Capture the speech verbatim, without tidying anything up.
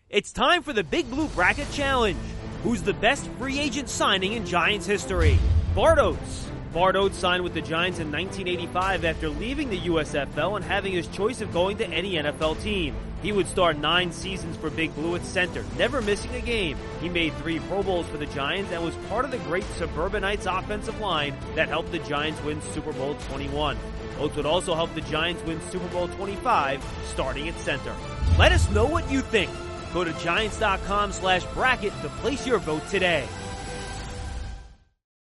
It's time for the Big Blue Bracket Challenge. Who's the best free agent signing in Giants history? Bart Oates. Bart Oates signed with the Giants in nineteen eighty-five after leaving the U S F L and having his choice of going to any N F L team. He would start nine seasons for Big Blue at center, never missing a game. He made three Pro Bowls for the Giants and was part of the great Suburbanites offensive line that helped the Giants win Super Bowl twenty-one. Oates would also help the Giants win Super Bowl twenty-five, starting at center. Let us know what you think. Go to Giants.com slash bracket to place your vote today.